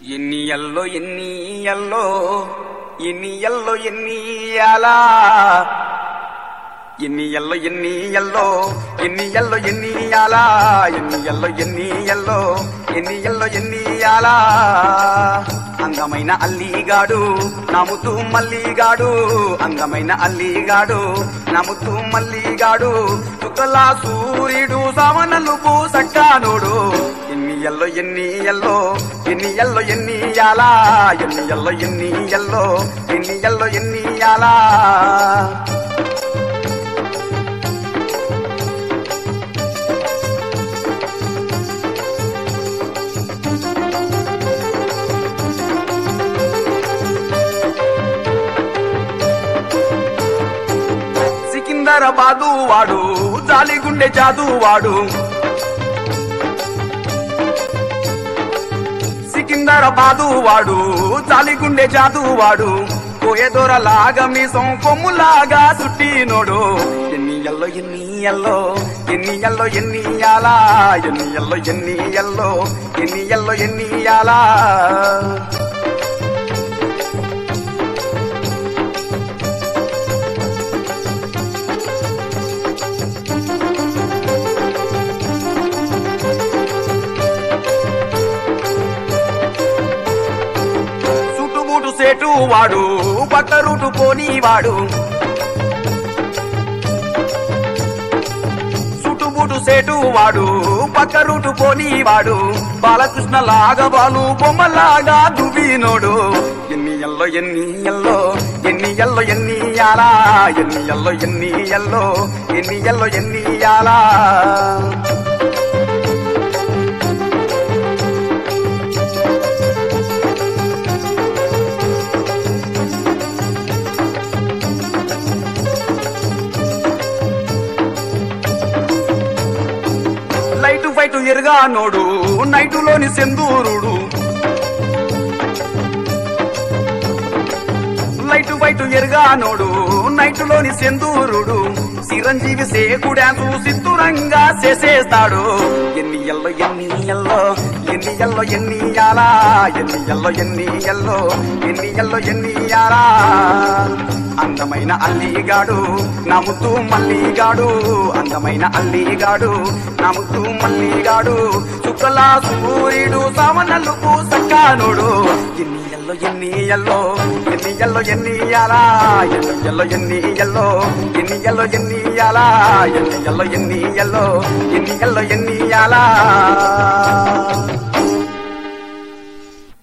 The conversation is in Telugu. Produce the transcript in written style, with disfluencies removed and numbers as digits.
ఎన్నియల్లో ఎన్నియల్లో ఎన్నియల్లో ఎన్నియాలా ఎన్నియల్లో ఎన్నియల్లో ఎన్నియల్లో ఎన్నియాలా ఎన్నియల్లో ఎన్నియల్లో ఎన్నియల్లో ఎన్నియాలా అందమైన అల్లిగాడు నముతూ మల్లిగాడు అందమైన అల్లిగాడు నముతూ మల్లిగాడు చుక్కలా సూర్యుడు సామనలు పూసక్కానుడు ఎన్నియల్లో ఎన్నియల్లో ఎన్నియల్లో ఎన్నియాలా ఎన్నియల్లో ఎన్నియల్లో ఎన్నియల్లో ఎన్నియాలా సికింద్రాబాదు వాడు జాలిగుండె జాదువాడు సికింద్రాబాదు వాడు జాలిగుండె జాదువాడు కోయదొరలాగా మీసం కొమ్ములాగా చుట్టినోడు ఎన్నియల్లో ఎన్నియల్లో ఎన్నియల్లో ఎన్నియాలా ఎన్నియల్లో ఎన్నియల్లో ఎన్నియల్లో ఎన్నియాలా సేటు వాడు పక్క రూటు పోనీవాడు చుట్టుబూటు సేటు వాడు పక్క రూటు పోనీవాడు బాలకృష్ణ లాగా బాలు బొమ్మలాగా దువ్వినోడు ఎన్నియల్లో ఎన్నియల్లో ఎన్నియల్లో ఎన్నియాలా ఎన్నియల్లో ఎన్నియల్లో ఎన్నియల్లో ఎన్నియాలా లైటు ఫైటు ఎరుగానోడు నైటులోని సెందూరుడు లైటు ఫైటు ఎరుగానోడు నైటులోని సెందూరుడు చిరంజీవి సేకు డాన్సు సిద్ధురంగా చేసేస్తాడు ఎన్నియల్లో ఎన్నియల్లో ఎన్నియల్లో ఎన్నియాలా ఎన్నియల్లో ఎన్నియల్లో ఎన్నియల్లో ఎన్నియాలా అందమైన అల్లిగాడు నముతూ మల్లిగాడు అందమైన అల్లిగాడు నముతూ మల్లిగాడు చుక్కలా సూర్యుడు సామనలు పూసక్కానుడు ఎన్నియల్లో ఎన్నియల్లో ఎన్నియల్లో ఎన్నియాలా ఎన్నియల్లో ఎన్నియల్లో ఎన్నియల్లో ఎన్నియాలా ఎన్నియల్లో ఎన్నియల్లో ఎన్నియల్లో ఎన్నియాలా